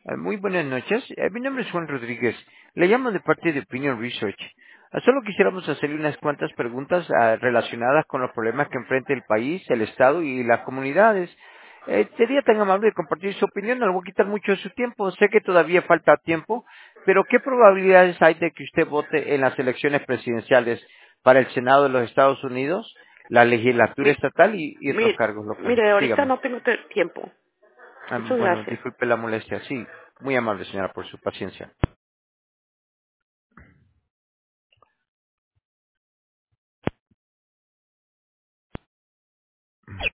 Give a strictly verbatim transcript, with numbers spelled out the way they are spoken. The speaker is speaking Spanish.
Eh, Muy buenas noches. Eh, Mi nombre es Juan Rodríguez. Le llamo de parte de Opinion Research. Eh, Solo quisiéramos hacerle unas cuantas preguntas ah, relacionadas con los problemas que enfrenta el país, el Estado y las comunidades. Eh, sería tan amable de compartir su opinión, no le voy a quitar mucho de su tiempo. Sé que todavía falta tiempo, pero ¿qué probabilidades hay de que usted vote en las elecciones presidenciales para el Senado de los Estados Unidos, la legislatura Mi, estatal y, y otros mi- cargos locales? mire, ahorita Dígame. no tengo te- tiempo. Ah, Muchas bueno, gracias. disculpe la molestia. Sí, muy amable, señora, por su paciencia.